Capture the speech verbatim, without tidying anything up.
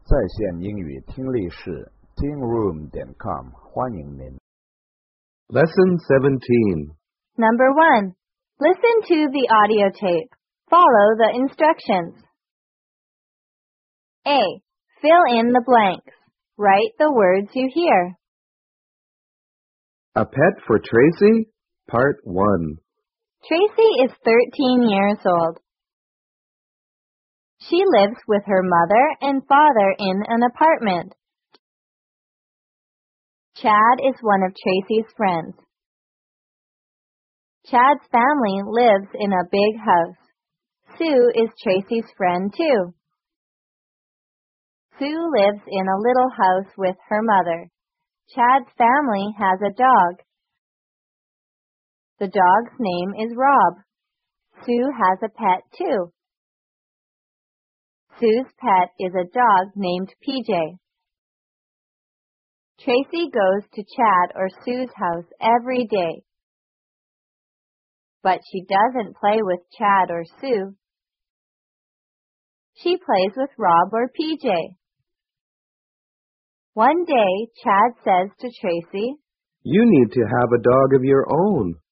在线英语听力室 teen room 点 com 欢迎您。 Lesson seventeen. Number one. Listen to the audio tape. Follow the instructions. A. Fill in the blanks. Write the words you hear. A Pet for Tracy, Part one. Tracy is thirteen years old. She lives with her mother and father in an apartment. Chad is one of Tracy's friends. Chad's family lives in a big house. Sue is Tracy's friend too. Sue lives in a little house with her mother. Chad's family has a dog. The dog's name is Rob. Sue has a pet too. Sue's pet is a dog named P J. Tracy goes to Chad or Sue's house every day. But she doesn't play with Chad or Sue. She plays with Rob or P J. One day, Chad says to Tracy, You need to have a dog of your own.